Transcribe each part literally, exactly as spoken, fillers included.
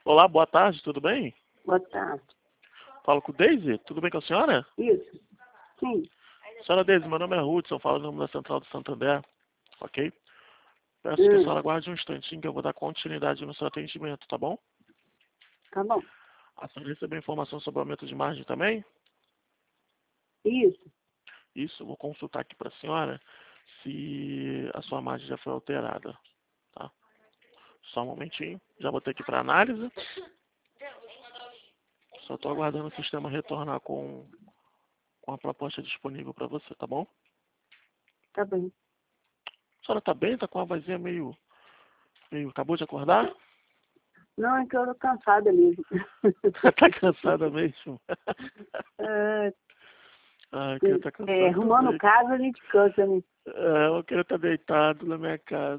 Olá, boa tarde, tudo bem? Boa tarde. Falo com Deise, tudo bem com a senhora? Isso. Sim. Senhora Deise, meu nome é Hudson, falo no nome da Central do Santander, ok? Peço que a Hum, senhora aguarde um instantinho que eu vou dar continuidade no seu atendimento, tá bom? tá bom. A senhora recebeu informação sobre o aumento de margem também? Isso. Isso, eu vou consultar aqui para a senhora se a sua margem já foi alterada, tá? Só um momentinho, já botei aqui para análise. Só estou aguardando o sistema retornar com, com a proposta disponível para você, tá bom? Tá bem. A senhora tá bem? Tá com a vozinha meio, meio... Acabou de acordar? Não, é que eu tô cansada mesmo. Tá cansada mesmo? é, Ah, eu queria estar é, cansado arrumando também. casa a gente cansa, né? É, eu queria estar deitado na minha casa.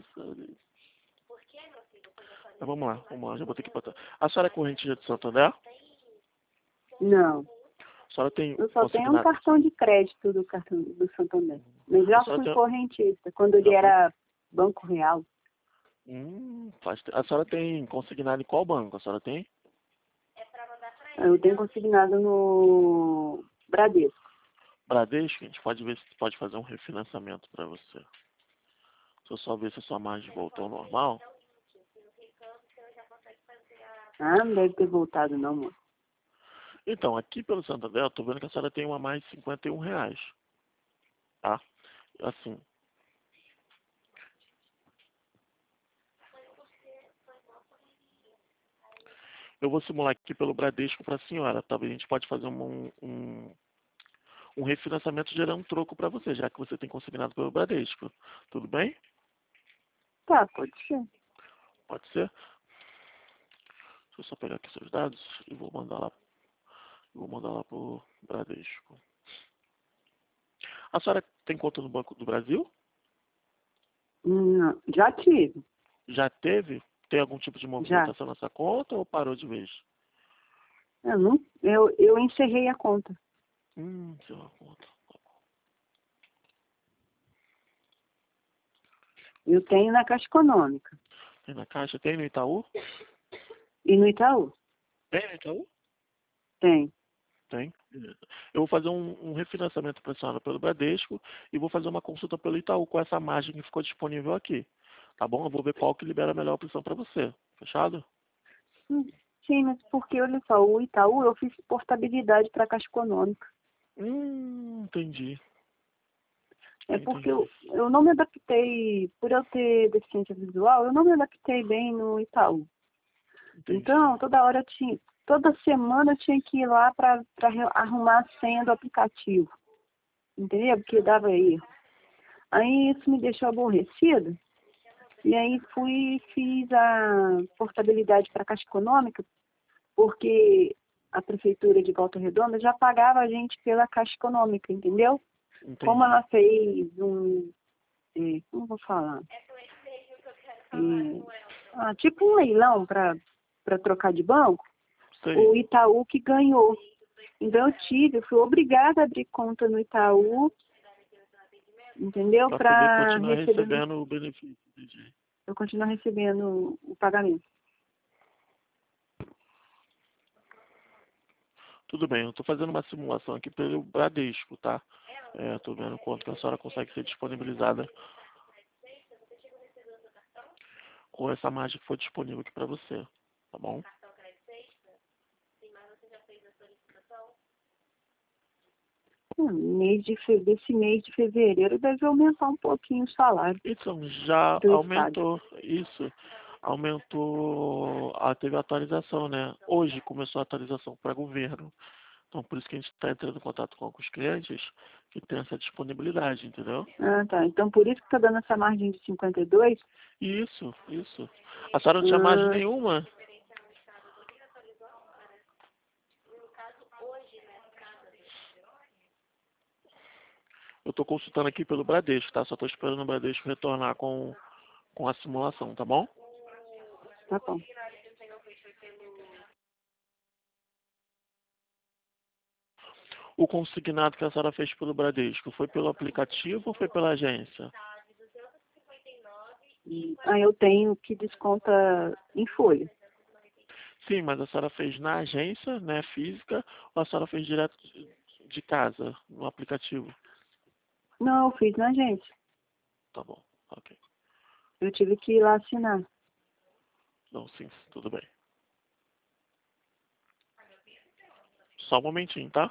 Mas vamos lá, vamos lá, já botei aqui pra trás. A senhora é corrente de Santander? Não. A senhora tem Eu só tenho um consignado? cartão de crédito do cartão do Santander. Mas A já senhora fui tem... correntista, quando ele Já foi? era Banco Real. Hum, faz... A senhora tem consignado em qual banco? A senhora tem? Eu tenho consignado no Bradesco. Bradesco, a gente pode ver se pode fazer um refinanciamento para você. Deixa eu só ver se a sua margem voltou ao normal. Ah, não deve ter voltado não, moço. Então, aqui pelo Santander, eu tô vendo que a senhora tem uma mais de cinquenta e um reais, tá? Assim, eu vou simular aqui pelo Bradesco para a senhora. Talvez a gente pode fazer um, um, um refinanciamento gerando um troco para você, já que você tem consignado pelo Bradesco. Tudo bem? Tá, pode ser. Pode ser? Deixa eu só pegar aqui seus dados e vou mandar lá, vou mandar lá pro Bradesco. A senhora tem conta no Banco do Brasil? Não, já tive. Já teve? Tem algum tipo de Já. movimentação nessa conta ou parou de vez? Eu, não, eu, eu encerrei a conta. Hum, sei lá, conta. Eu tenho na Caixa Econômica Tem na Caixa? Tem no Itaú? e no Itaú. Tem no Itaú? Tem. Tem. Beleza. Eu vou fazer um, um refinanciamento para a senhora pelo Bradesco e vou fazer uma consulta pelo Itaú com essa margem que ficou disponível aqui. Tá bom? Eu vou ver qual que libera a melhor opção para você. Fechado? Hum, Sim, mas porque olha só, o Itaú eu fiz portabilidade para a Caixa Econômica. Hum, entendi. É porque Entendi. eu, eu não me adaptei, por eu ter deficiência visual, eu não me adaptei bem no Itaú. Entendi. Então, toda hora eu tinha, toda semana eu tinha que ir lá para arrumar a senha do aplicativo. Entendeu? Porque dava erro. Aí isso me deixou aborrecida. E aí fui e fiz a portabilidade para a Caixa Econômica, porque a Prefeitura de Volta Redonda já pagava a gente pela Caixa Econômica, entendeu? Como Entendi. ela fez um, é, como vou falar? É, ah, tipo um leilão para para trocar de banco, Sei. o Itaú que ganhou. Então eu tive, eu fui obrigada a abrir conta no Itaú, entendeu? Para poder Para continuar receber, recebendo o benefício. Entendi. eu continuar recebendo o pagamento. Tudo bem, eu estou fazendo uma simulação aqui pelo Bradesco, tá? É, estou vendo quanto que a senhora consegue ser disponibilizada com essa margem que foi disponível aqui para você, tá bom? Hum, mês de fe... Desse mês de fevereiro deve aumentar um pouquinho o salário Então, já do Estado. aumentou isso. Aumentou, ah, teve atualização, né? Hoje começou a atualização para governo. Então, por isso que a gente está entrando em contato com alguns clientes que têm essa disponibilidade, entendeu? Ah, tá. Então por isso que está dando essa margem de cinquenta e dois? Isso, isso. A senhora não tinha margem Ah, nenhuma? Eu estou consultando aqui pelo Bradesco, tá? Só estou esperando o Bradesco retornar com, com a simulação, tá bom? tá bom. O consignado que a senhora fez pelo Bradesco, foi pelo aplicativo ou foi pela agência? Ah, eu tenho que desconta em folha. Sim, mas a senhora fez na agência, né, física, ou a senhora fez direto de de casa, no aplicativo? Não, eu fiz na agência. Tá bom, ok. Eu tive que ir lá assinar. Não, sim, tudo bem. Só um momentinho, tá?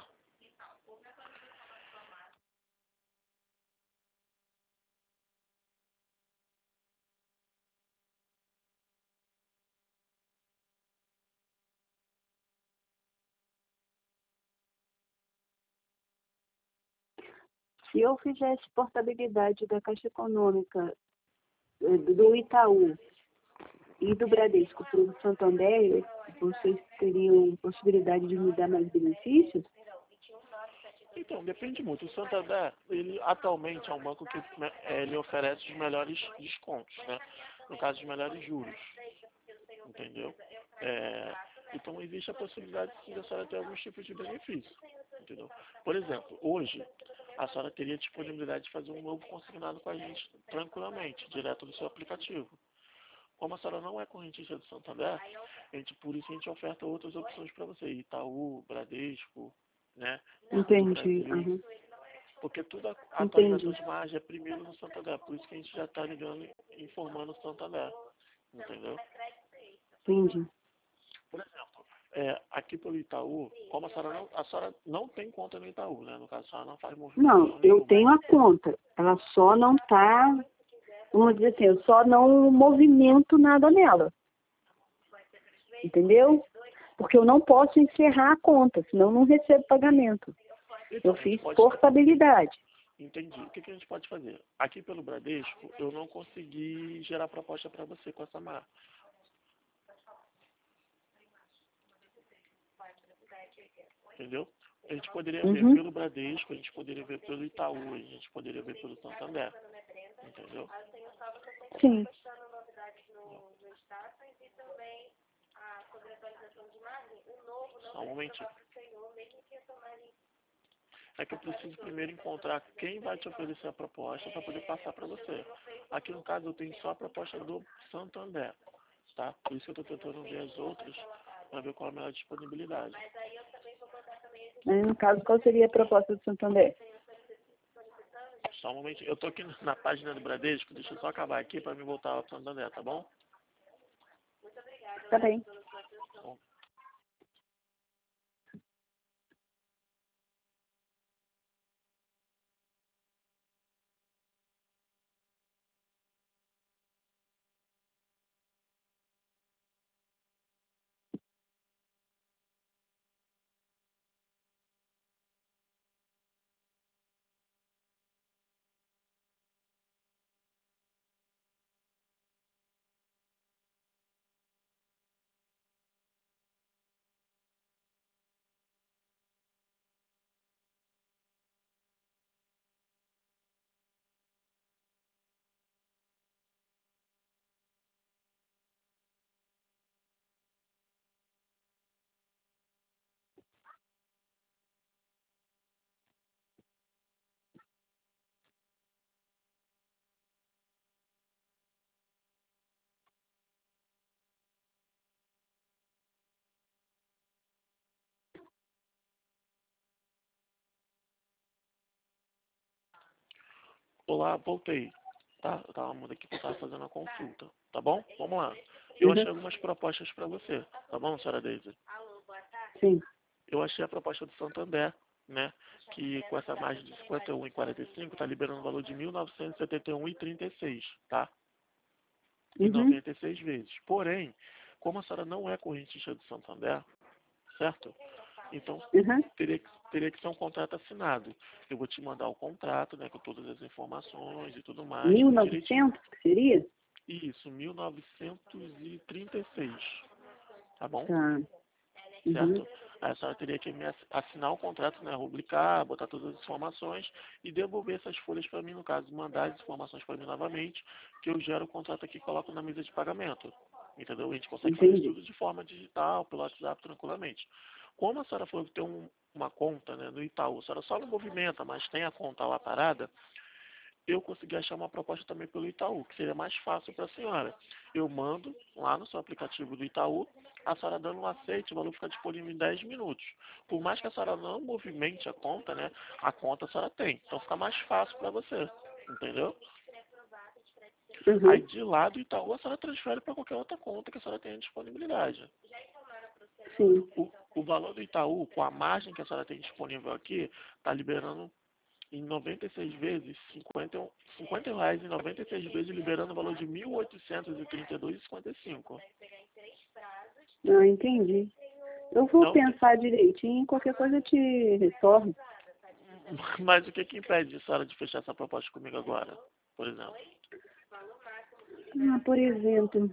Se eu fizesse portabilidade da Caixa Econômica eh, do Itaú e do Bradesco para o Santander, vocês teriam possibilidade de me dar mais benefícios? Então, depende muito. O Santander, ele atualmente é um banco que né, eh, ele oferece os melhores descontos, né? No caso, os melhores juros, entendeu? É, então, existe a possibilidade sim da senhora ter alguns tipos de benefício, entendeu? Por exemplo, hoje, a senhora teria disponibilidade de fazer um novo consignado com a gente tranquilamente, direto do seu aplicativo. Como a senhora não é correntista do Santander, a gente, por isso a gente oferta outras opções para você. Itaú, Bradesco, né? Banco do Entendi. Brasil. Uhum. Porque tudo a a atualização Entendi. de margem é primeiro no Santander. Por isso que a gente já está ligando e informando o Santander. Entendeu? Entendi. Por exemplo, é, aqui pelo Itaú, como a senhora, não, a senhora não tem conta no Itaú, né? No caso, a senhora não faz Não, movimentação eu nenhuma. tenho a conta. Ela só não está, vamos dizer assim, eu só não movimento nada nela. Entendeu? Porque eu não posso encerrar a conta, senão eu não recebo pagamento. Então, Eu a gente fiz pode... portabilidade. Entendi. O que, que a gente pode fazer? Aqui pelo Bradesco, eu não consegui gerar proposta para você com essa marca. Entendeu? A gente poderia ver Uhum. pelo Bradesco, a gente poderia ver pelo Itaú, a gente poderia ver pelo Santander. Entendeu? Sim. Só um momentinho. É que eu preciso primeiro encontrar quem vai te oferecer a proposta para poder passar para você. Aqui no caso eu tenho só a proposta do Santander, tá? Por isso que eu estou tentando ver as outras para ver qual é a melhor disponibilidade. Aí, no caso, qual seria a proposta do Santander? Só um momentinho. Eu estou aqui na página do Bradesco, deixa eu só acabar aqui para me voltar ao Santander, tá bom? Tá bem. Bom. Olá, voltei. Tá? Eu tava mudando aqui porque eu estava fazendo a consulta. Tá bom? Vamos lá. Eu Uhum. achei algumas propostas para você. Tá bom, senhora Deise? Sim. Eu achei a proposta do Santander, né? Que com essa margem de cinquenta e um e quarenta e cinco está liberando o valor de mil novecentos e setenta e um e trinta e seis, tá? Em Uhum. noventa e seis vezes. Porém, como a senhora não é correntista do Santander, certo? Então, Uhum. teria que, teria que ser um contrato assinado. Eu vou te mandar o contrato, né, com todas as informações e tudo mais, Mil e tudo direitinho. novecentos, que seria? Isso, mil novecentos e trinta e seis, tá bom? Tá. Uhum. Certo? Aí a senhora teria que me ass- assinar o contrato, né, rubricar, botar todas as informações e devolver essas folhas para mim, no caso, mandar as informações para mim novamente, que eu gero o contrato aqui e coloco na mesa de pagamento. Entendeu? A gente consegue fazer isso Entendi. tudo de forma digital, pelo WhatsApp, tranquilamente. Como a senhora falou que tem um- uma conta, né, no Itaú, a senhora só não movimenta, mas tem a conta lá parada, eu consegui achar uma proposta também pelo Itaú, que seria mais fácil para a senhora. Eu mando lá no seu aplicativo do Itaú, a senhora dando um aceite, o valor fica disponível em dez minutos. Por mais que a senhora não movimente a conta, né, a conta a senhora tem. Então fica mais fácil para você, entendeu? Aí Uhum. de lá do Itaú a senhora transfere para qualquer outra conta que a senhora tenha disponibilidade. Sim. O, o valor do Itaú, com a margem que a senhora tem disponível aqui, está liberando em noventa e seis vezes, cinquenta, cinquenta reais em noventa e seis vezes, liberando o valor de mil oitocentos e trinta e dois vírgula cinquenta e cinco. Não, entendi. Eu vou Não, tem- pensar direitinho, qualquer coisa eu te retorno. mas o que que impede a senhora de fechar essa proposta comigo agora, por exemplo? Ah, por exemplo,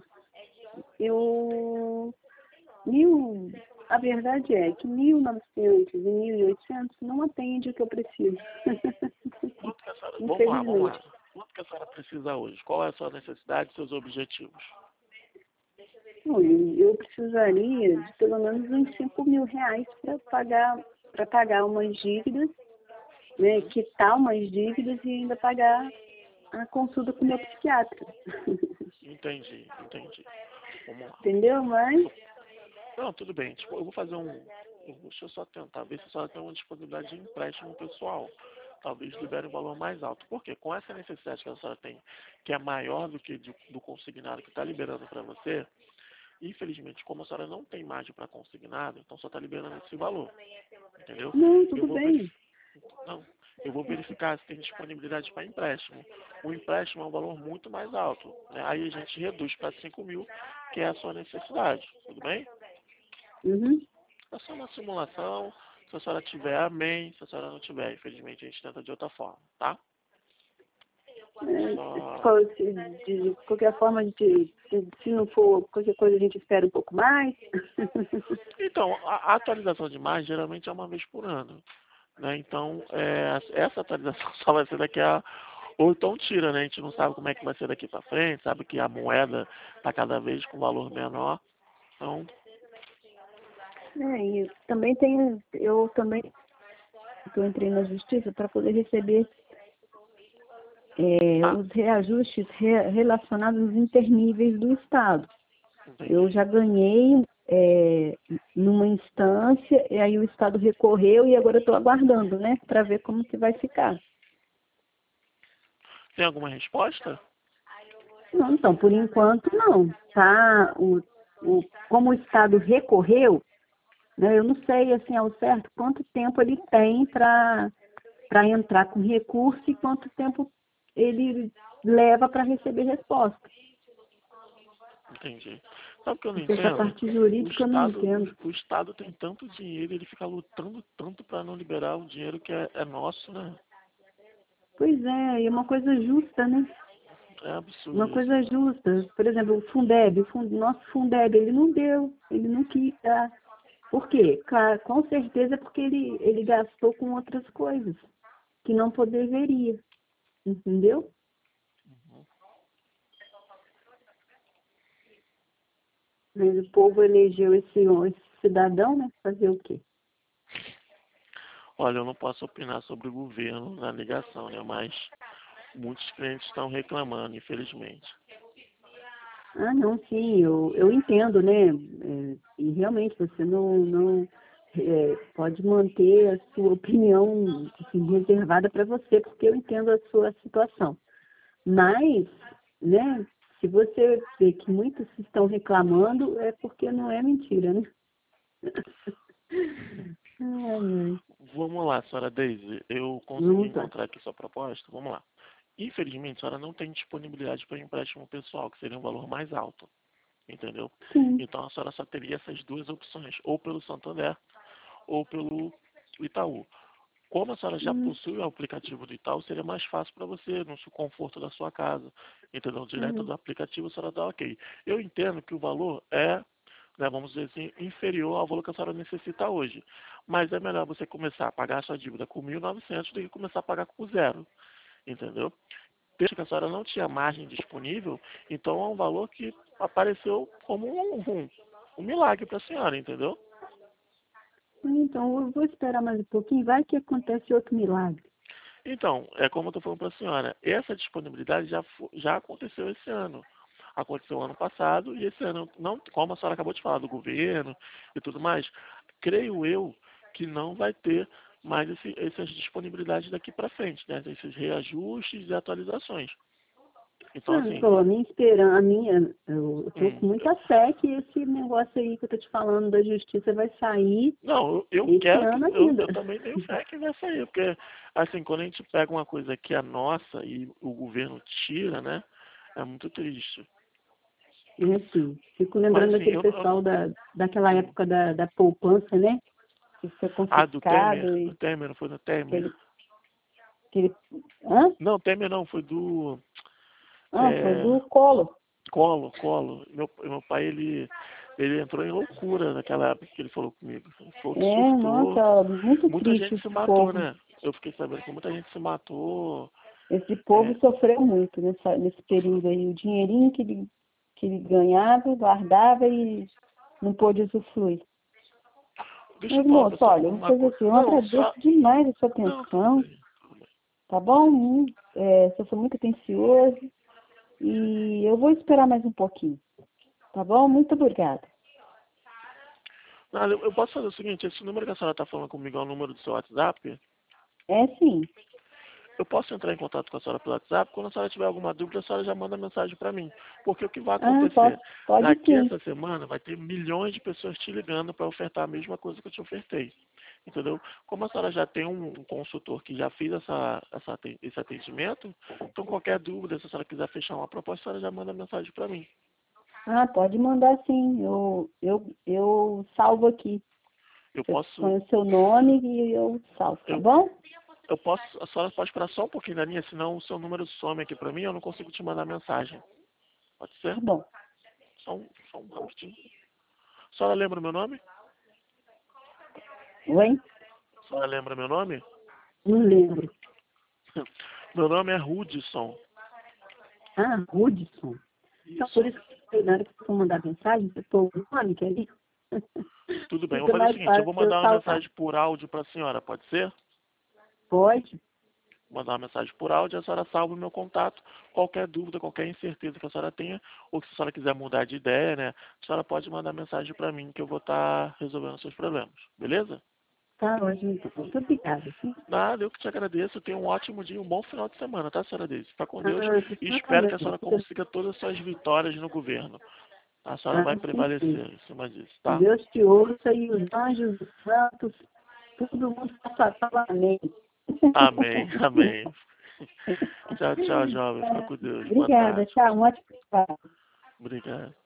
eu... Mil... A verdade é que mil e novecentos e mil e oitocentos não atende o que eu preciso. Quanto que a senhora, vamos lá, vamos Infelizmente. lá. Quanto que a senhora precisa hoje? Qual é a sua necessidade e seus objetivos? Olha, eu precisaria de pelo menos uns cinco mil reais para pagar, para pagar umas dívidas, né, quitar umas dívidas e ainda pagar a consulta com o meu psiquiatra. Entendi, entendi. Vamos lá. Entendeu? Mas, Não, tudo bem. Tipo, eu vou fazer um. eu- Deixa eu só tentar ver se a senhora tem uma disponibilidade de empréstimo pessoal. Talvez libere um valor mais alto. Por quê? Com essa necessidade que a senhora tem, que é maior do que de- do consignado que está liberando para você, infelizmente, como a senhora não tem margem para consignado, então só está liberando esse valor. Entendeu? não, Eu tudo vou bem. verificar. Não, eu vou verificar se tem disponibilidade para empréstimo. O empréstimo é um valor muito mais alto, né? Aí a gente reduz para cinco mil, que é a sua necessidade. Tudo bem? Uhum. É só uma simulação. Se a senhora tiver, amém. Se a senhora não tiver, infelizmente a gente tenta de outra forma, tá? É, se, Só... for- se- de, de qualquer forma, a gente, se, se não for qualquer coisa, a gente espera um pouco mais. Então, a a atualização de imagem geralmente é uma vez por ano, né? Então, é, essa atualização só vai ser daqui a... Ou então tira, né? A gente não sabe como é que vai ser daqui para frente, sabe que a moeda está cada vez com valor menor. Então, É, e também tenho, eu também eu entrei na justiça para poder receber é, ah, os reajustes re- relacionados aos interníveis do Estado. Eu entendi. já ganhei é, numa instância, e aí o Estado recorreu e agora eu estou aguardando, né, para ver como que vai ficar. Tem alguma resposta? Não, então, por enquanto não. Tá, o, o, como o Estado recorreu, né, eu não sei assim ao certo quanto tempo ele tem para para entrar com recurso e quanto tempo ele leva para receber resposta. Entendi. Sabe o que eu não Porque essa entendo? parte O jurídica eu não Estado, entendo. o, o Estado tem tanto dinheiro, ele fica lutando tanto para não liberar o dinheiro que é, é nosso, né? Pois é, e é uma coisa justa, né? É absurdo Uma isso. coisa justa. Por exemplo, o Fundeb, o Fund, nosso Fundeb, ele não deu, ele não quis dar. Por quê? Claro, com certeza é porque ele, ele gastou com outras coisas que não poderia, entendeu? Mas o povo elegeu esse, esse cidadão, né? Fazer o quê? Olha, eu não posso opinar sobre o governo na ligação, né? Mas muitos clientes estão reclamando, infelizmente. Ah, não, sim, eu, eu entendo, né? É, e realmente você não, não é, pode manter a sua opinião assim, reservada para você, porque eu entendo a sua situação. Mas, né, se você vê que muitos estão reclamando, é porque não é mentira, né? Ai, ai. Vamos lá, senhora Daisy. Eu consegui Vamos lá. encontrar aqui sua proposta. Vamos lá. Infelizmente, a senhora não tem disponibilidade para empréstimo pessoal, que seria um valor mais alto. Entendeu? Sim. Então a senhora só teria essas duas opções, ou pelo Santander ou pelo Itaú. Como a senhora já Hum, possui o aplicativo do Itaú, seria mais fácil para você, no seu conforto da sua casa. Entendeu? Direto hum. do aplicativo, a senhora dá ok. Eu entendo que o valor é, né, vamos dizer assim, inferior ao valor que a senhora necessita hoje. Mas é melhor você começar a pagar a sua dívida com mil e novecentos do que começar a pagar com zero. Entendeu? Desde que a senhora não tinha margem disponível, então é um valor que apareceu como um, um, um milagre para a senhora, entendeu? Então, eu vou esperar mais um pouquinho, vai que acontece outro milagre. Então, é como eu estou falando para a senhora, essa disponibilidade já, fo- já aconteceu esse ano. Aconteceu ano passado e esse ano, não, como a senhora acabou de falar do governo e tudo mais, creio eu que não vai ter mais esse, essas disponibilidades daqui para frente, né? Esses reajustes e atualizações. Então, Não, assim, tô, a minha esperança, a minha, eu tô hum, com muita fé que esse negócio aí que eu tô te falando da justiça vai sair não, eu, eu esse quero que, ano eu, ainda. eu também tenho fé que vai sair, porque, assim, quando a gente pega uma coisa que é nossa e o governo tira, né? É muito triste. É assim, fico Mas, lembrando assim, daquele eu, eu pessoal da, daquela hum. época da, da poupança, né? Que foi Ah, do Temer, confiscado do e Temer, não foi do Temer? aquele, aquele, hã? Não, Temer não, foi do Ah, foi é, do Collor. Collor, Collor. Meu, meu pai, ele, ele entrou em loucura naquela época que ele falou comigo. Ele falou que É, surtou. nossa, muito Muita triste gente se esse matou, povo. né? Eu fiquei sabendo que muita gente se matou. Esse povo É, sofreu muito nessa, nesse sofreu. período aí. O dinheirinho que ele, que ele ganhava, guardava e não pôde usufruir. Deixa eu Mas, falar pra moço, você olha, eu vou uma fazer coisa. assim, eu Não, agradeço só. demais a sua Não, tudo atenção, bem, tudo bem. tá bom? Hum, É, eu sou muito atencioso e eu vou esperar mais um pouquinho, tá bom? Muito obrigada. Nada, eu eu posso fazer o seguinte, esse número que a senhora tá falando comigo é o número do seu WhatsApp? É sim. Eu posso entrar em contato com a senhora pelo WhatsApp? Quando a senhora tiver alguma dúvida, a senhora já manda mensagem para mim. Porque o que vai Ah, acontecer? posso, pode Daqui a sim. essa semana vai ter milhões de pessoas te ligando para ofertar a mesma coisa que eu te ofertei. Entendeu? Como a senhora já tem um um consultor que já fez essa, essa, aten- esse atendimento, então qualquer dúvida, se a senhora quiser fechar uma proposta, a senhora já manda mensagem para mim. Ah, pode mandar sim. Eu, eu, eu salvo aqui. Eu Eu posso, ponho o seu nome e eu salvo, tá eu, bom? eu posso, a senhora pode esperar só um pouquinho da linha, senão o seu número some aqui para mim, eu não consigo te mandar mensagem. Pode Tá ser? bom. Só um, só um rapidinho. A senhora lembra o meu nome? Oi? A senhora lembra meu nome? Não lembro. Meu nome é Hudson. Ah, Hudson. Então, por Isso. isso que na hora que você for mandar mensagem, você põe o nome, que é ali. Tudo bem, eu vou Fica fazer o mais seguinte, eu fácil vou de eu mandar uma salvar. mensagem por áudio para a senhora, pode ser? Pode? Vou mandar uma mensagem por áudio, a senhora salva o meu contato. Qualquer dúvida, qualquer incerteza que a senhora tenha, ou que se a senhora quiser mudar de ideia, né? A senhora pode mandar mensagem para mim que eu vou estar resolvendo os seus problemas. Beleza? Tá ótimo, então. Muito obrigada. Sim. Nada, eu que te agradeço. Tenha um ótimo dia, um bom final de semana, tá, senhora Deise? Fica com Ah, Deus e você espero que também. a senhora consiga todas as suas vitórias no governo. A senhora Ah, vai sim, sim. prevalecer em cima disso, Que tá? Deus te ouça e os anjos, os santos, todo mundo faça amém. Amém, amém. Tchau, tchau, jovem. Fica com Deus. Boa Obrigada, tarde. tchau. Um ótimo trabalho. Obrigado.